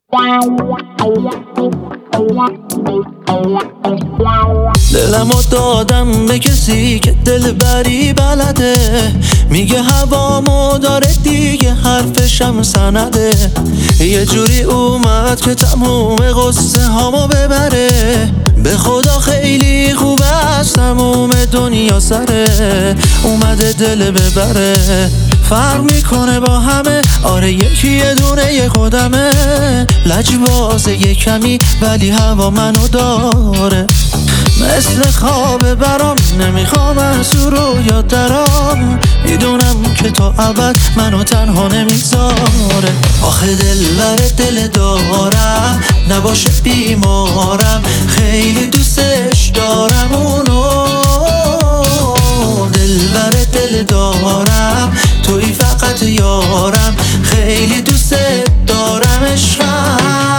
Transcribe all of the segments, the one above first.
دلمو دادم به کسی که دلبری بلده، میگه هوامو داره دیگه، حرفشم سنده. یه جوری اومد که تموم قصه هامو ببره، به خدا خیلی خوبه از تموم دنیا سره. اومده دل ببره، فرق میکنه با همه، آره یکی یه دونه یه خودمه. لجبازه یه کمی ولی هوا منو داره، مثل خواب برام نمیخوام از او رو یاد درام. میدونم که تا ابد منو تنها نمیذاره. آخه دلبر دل دارم، نباشه بیمارم، خیلی دوستش دارم اونو. دلبر دل دارم، توی فقط یارم، خیلی دوست دارم عشقم.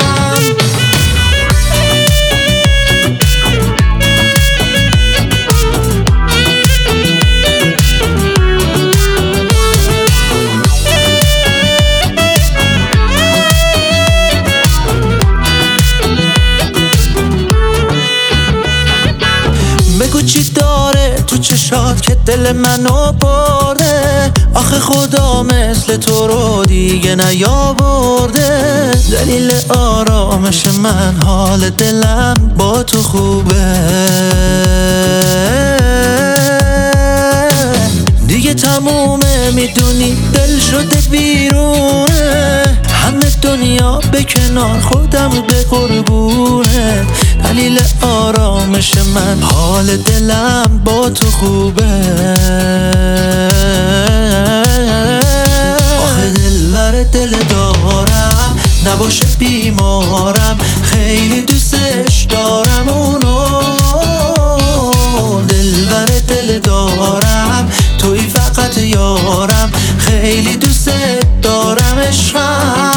بگو چی داره تو چشات که دل منو برده؟ آخه خدا مثل تو رو دیگه نیاورده. دلیل آرامش من حال دلم با تو خوبه، دیگه تمومه میدونی دل شده بیرونه. همه دنیا به کنار خودم به قربونه. دلیل آرامش من حال دلم با تو خوبه. آخه دلبر دل دارم، نباشه بیمارم، خیلی دوستش دارم اونو. دلبر دل دارم، توی فقط یارم، خیلی دوست دارم عشقم.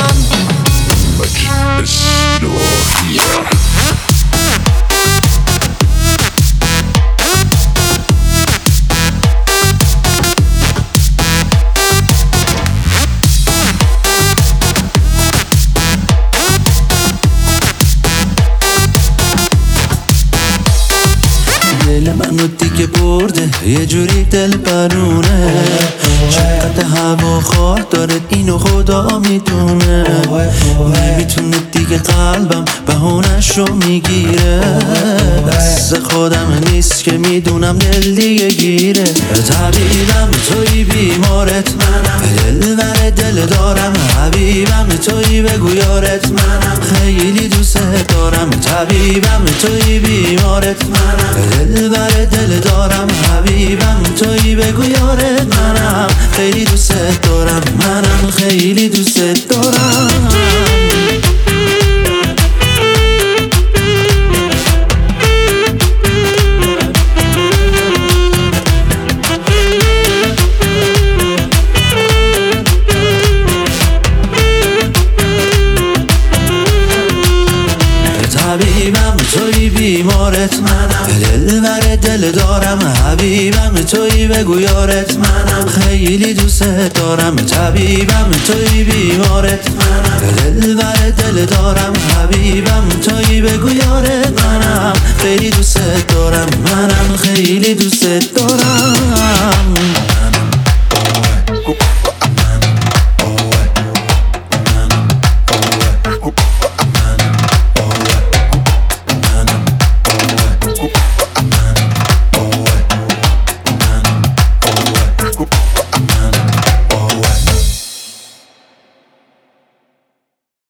دل منو دیگه برده، یه جوری دل برونه. چقدر هوا خواه داره اینو خدا میدونه. نمیتونه دیگه قلبم بهونش رو میگیره. دست خودم نیست که میدونم دل دیگه گیره. طبیبم توی بیمارت منم، دلبر دل دارم. حبیبم توی بگو یارت منم، خیلی دوست دارم. طبیبم توی بیمارت منم، دلبر دل دارم. حبیبم توی بگو یارت منم، خیلی دوست دارم. منم خیلی دوست دارم. حبیبم توی بیمارت منم، دلبر دل دارم. حبیبم توی بگو یارت منم، خیلی دوست دارم. طبیبم توی بیمارت منم، دلبر دل دارم. حبیبم توی بگو یارت منم، خیلی دوست دارم. منم خیلی دوست دارم.